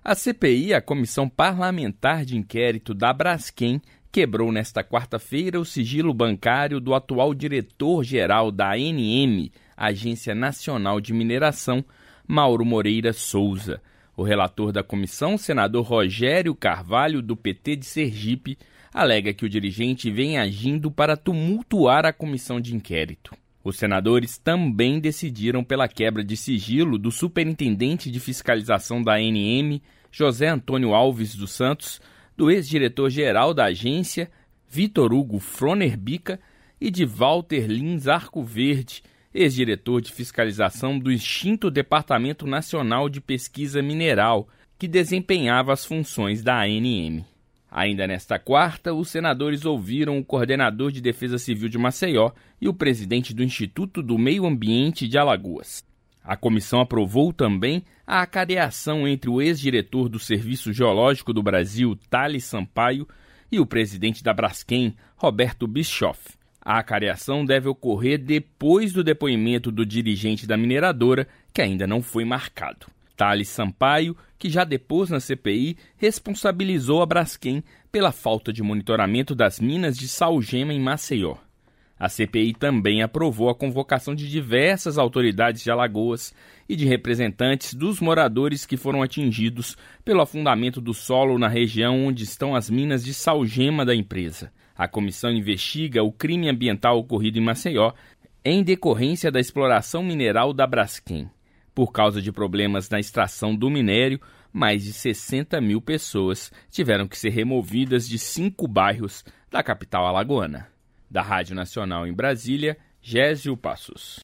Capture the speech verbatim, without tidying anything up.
A C P I, a Comissão Parlamentar de Inquérito da Braskem, quebrou nesta quarta-feira o sigilo bancário do atual diretor-geral da A N M, Agência Nacional de Mineração, Mauro Moreira Souza. O relator da comissão, senador Rogério Carvalho, do P T de Sergipe, alega que o dirigente vem agindo para tumultuar a comissão de inquérito. Os senadores também decidiram pela quebra de sigilo do superintendente de fiscalização da A N M, José Antônio Alves dos Santos, do ex-diretor-geral da agência, Vitor Hugo Froner Bica, e de Walter Lins Arcoverde, ex-diretor de fiscalização do extinto Departamento Nacional de Pesquisa Mineral, que desempenhava as funções da A N M. Ainda nesta quarta, os senadores ouviram o coordenador de Defesa Civil de Maceió e o presidente do Instituto do Meio Ambiente de Alagoas. A comissão aprovou também a acareação entre o ex-diretor do Serviço Geológico do Brasil, Thales Sampaio, e o presidente da Braskem, Roberto Bischoff. A acareação deve ocorrer depois do depoimento do dirigente da mineradora, que ainda não foi marcado. Thales Sampaio, que já depôs na C P I, responsabilizou a Braskem pela falta de monitoramento das minas de salgema em Maceió. A C P I também aprovou a convocação de diversas autoridades de Alagoas e de representantes dos moradores que foram atingidos pelo afundamento do solo na região onde estão as minas de salgema da empresa. A comissão investiga o crime ambiental ocorrido em Maceió em decorrência da exploração mineral da Braskem. Por causa de problemas na extração do minério, mais de sessenta mil pessoas tiveram que ser removidas de cinco bairros da capital alagoana. Da Rádio Nacional em Brasília, Gésio Passos.